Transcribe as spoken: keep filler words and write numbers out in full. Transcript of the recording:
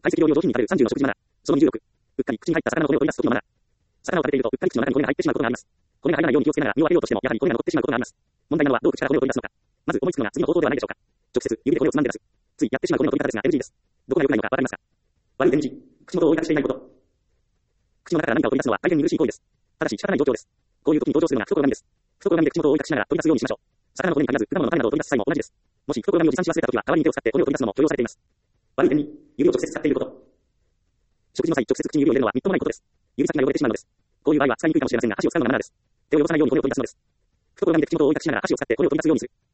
解析料理を上品に食べるさんじゅうの食事マナー。そのにじゅうろく。うっかり口に入った魚の骨を取り出す時のマナー。魚を食べていると、うっかり口の中に骨が入ってしまうことがあります。骨が入らないように気をつけながら身を開けようとしても、やはり骨が残ってしまうことがあります。問題なのは、どう口から骨を取り出すのか。まず思いつくのが次の方法ではないでしょうか。直接、指で骨をつまんで出す。ついやってしまう骨の取り方ですが、エヌジー です。どこが良くないのかわかりますか。悪い エヌジー。口元を覆い隠していないこと。口の中から何かを取り出すのは大変に苦しい行為です。ただし仕方ない状況です。こういう時に登場するのが懐紙です。懐紙で口元を覆い隠しながら取り出すようにしましょう。魚の骨に限らず、果物の種などを取り出す際も同じです。もし懐紙を持参し忘れた時は、代わりに手を使って骨を取り出すのも許容されています。悪い点に、指を直接使っていること。食事の際、直接口に指を入れるのはみっともないことです。指先が汚れてしまうのです。こういう場合は使いにくいかもしれませんが、箸を使うのがマナーです。手を汚さないように骨を取り出すのです。懐紙で口元を覆い隠しながら箸を使って骨を取り出すようにする。